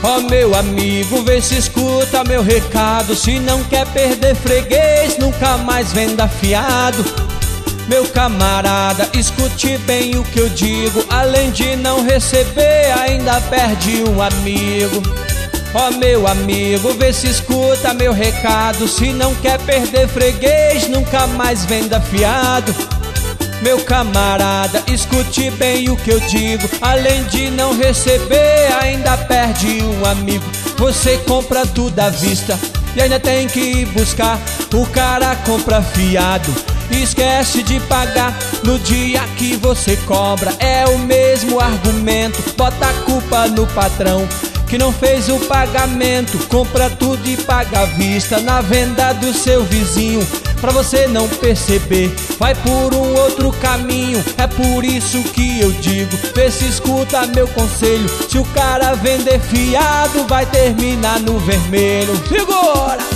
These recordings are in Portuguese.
Ó meu amigo, vê se escuta meu recado. Se não quer perder freguês, nunca mais venda fiado. Meu camarada, escute bem o que eu digo. Além de não receber, ainda perde um amigo. Ó meu amigo, vê se escuta meu recado. Se não quer perder freguês, nunca mais venda fiado. Meu camarada, escute bem o que eu digo. Além de não receber, ainda perde um amigo. Você compra tudo à vista e ainda tem que ir buscar. O cara compra fiado e esquece de pagar no dia que você cobra. É o mesmo argumento, bota a culpa no patrão que não fez o pagamento. Compra tudo e paga à vista na venda do seu vizinho. Pra você não perceber, vai por um outro caminho. É por isso que eu digo, vê se escuta meu conselho. Se o cara vender fiado, vai terminar no vermelho. Segura!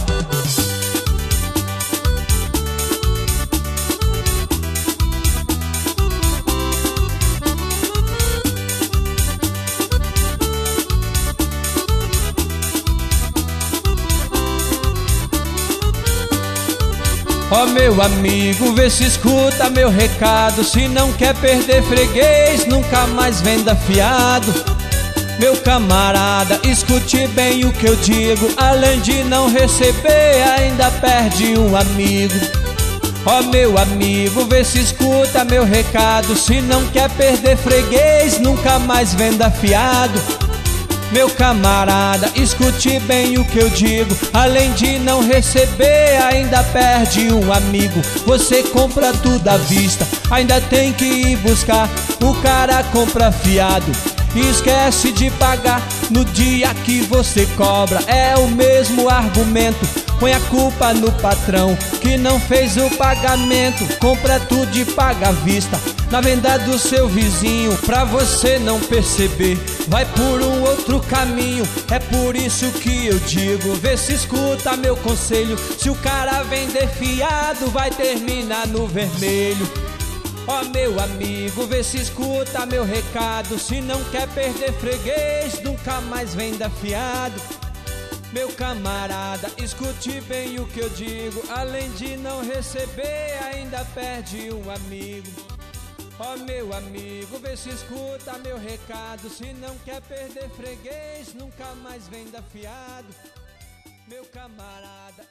Ó meu amigo, vê se escuta meu recado. Se não quer perder freguês, nunca mais venda fiado. Meu camarada, escute bem o que eu digo. Além de não receber, ainda perde um amigo. Ó meu amigo, vê se escuta meu recado. Se não quer perder freguês, nunca mais venda fiado. Meu camarada, escute bem o que eu digo. Além de não receber, ainda perde um amigo. Você compra tudo à vista, ainda tem que ir buscar. O cara compra fiado e esquece de pagar no dia que você cobra. É o mesmo argumento, põe a culpa no patrão que não fez o pagamento. Compra tudo e paga à vista na venda do seu vizinho. Pra você não perceber, vai por um outro caminho. É por isso que eu digo, vê se escuta meu conselho. Se o cara vender fiado, vai terminar no vermelho. Ó meu amigo, vê se escuta meu recado. Se não quer perder freguês, nunca mais venda fiado. Meu camarada, escute bem o que eu digo. Além de não receber, ainda perde um amigo. Ó meu amigo, vê se escuta meu recado. Se não quer perder freguês, nunca mais venda fiado. Meu camarada.